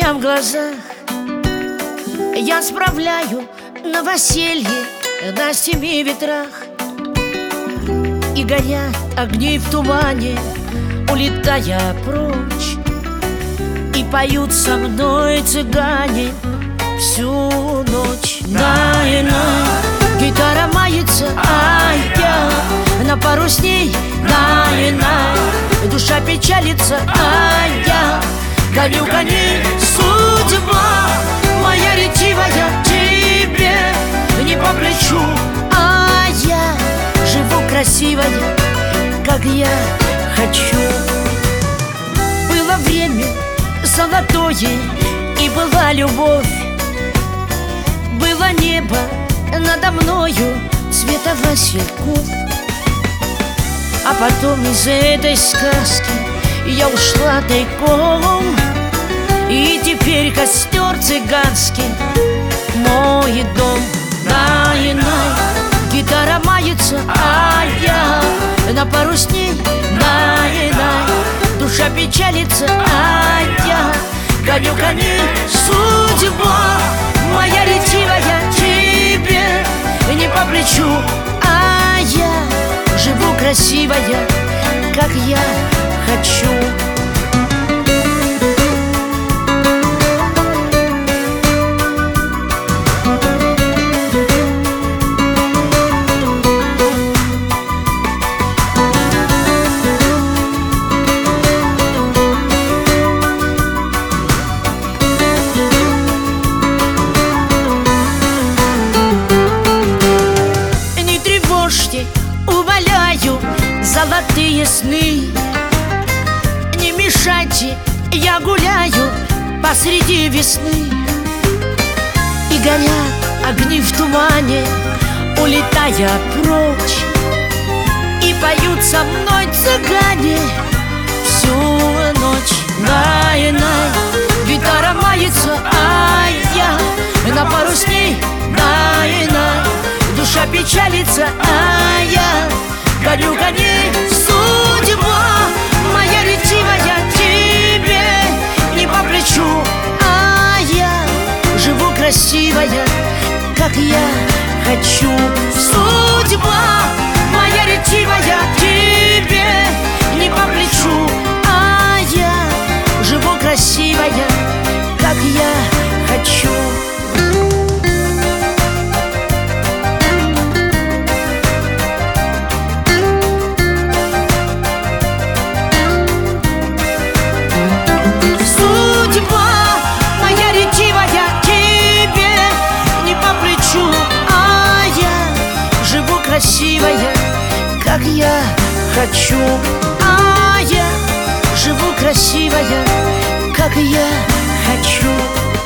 меня в глазах. Я справляю новоселье на 7 ветрах. И горят огни в тумане, улетая прочь. И поют со мной цыгане всю ночь. На-и-на, гитара мается, а я на парусне. На-и-на, душа печалится, а я гоню коней. Судьба моя ретивая тебе не по плечу, а я живу красивая, как я хочу. Было время золотое, и была любовь. Было небо надо мною цвета васильков. А потом из этой сказки я ушла тайком, и теперь костер цыганский мой дом. На-и-на, гитара мается, а я на парусне. На-и-на, душа печалится, а я гоню коней. Судьба моя ретивая тебе не по плечу, а я живу красивая, как я хочу. Умоляю, золотые сны, не мешайте, я гуляю посреди весны. И горят огни в тумане, улетая прочь. И поют со мной цыгане всю ночь. На-и-на, гитара мается, а я на парусне. На-и-на, душа печалится, а я гоню коней. Судьба моя ретивая тебе не по плечу, а я живу красивая, как я хочу. Судьба моя ретивая тебе не по плечу, а я живу красивая, как я хочу. Красивая, как я хочу, а я живу красивая, как я хочу.